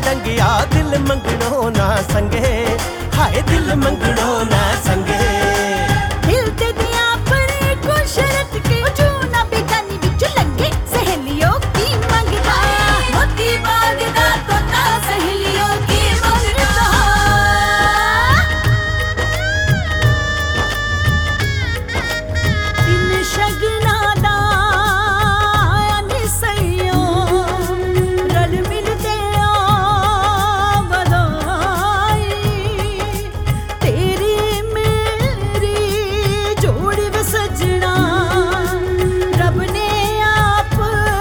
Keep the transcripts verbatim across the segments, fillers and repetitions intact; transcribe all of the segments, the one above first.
टंगिया दिल मंगणो ना संगे, हाय दिल मंगणो ना संगे। दिल ते दिया पर को शरत के जो ना बेगानी विच लंगे सहेलियों की मंगदा, मोती बाग दा तोता सहेलियों की मंगदा। इन शगना दा निसइयो रल मिलदे आ बधाई, तेरी मेरी जोड़ी वे सजना रब ने आप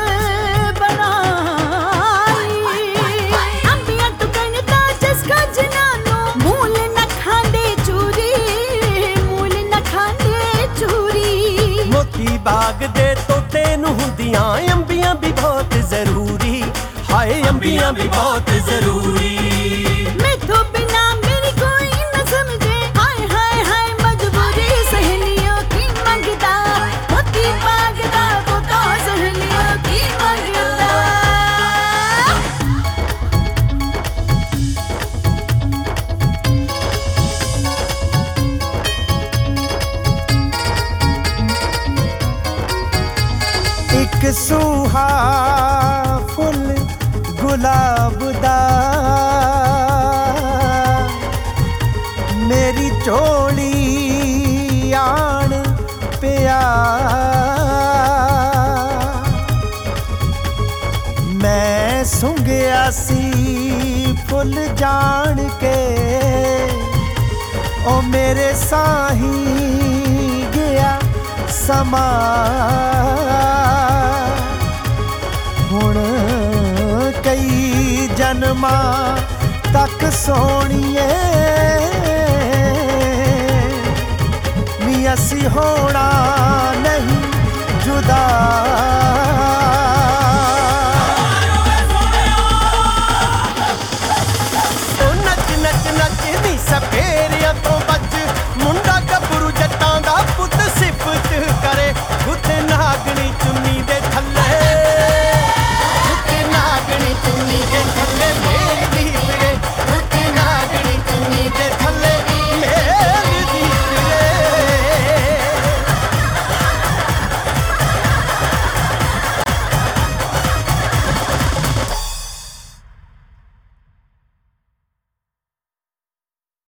बनाई। अंबियां तो कणता जिसका जनानो मूल न खांदे चूरी, मूल न खांदे चूरी। मोती बाग दे तोते नूं हुंदियां अंबियां भी बहुत जरूरी, हाय अंबियां भी बहुत जरूरी। मैथों बिना मेरी कोई न समझे, हाय हाय हाय मजबूरी सहेलियों की मंगदा, मोती बाग दा तोता सहेलियों की मंगदा। एक सूहा फुल गुलाब दा मेरी झोली आन पिया, मैं सुंघिया सी फुल जान के, ओ मेरे साही गया समा। हुण कई जन्मा तक सोनिए नी असी होना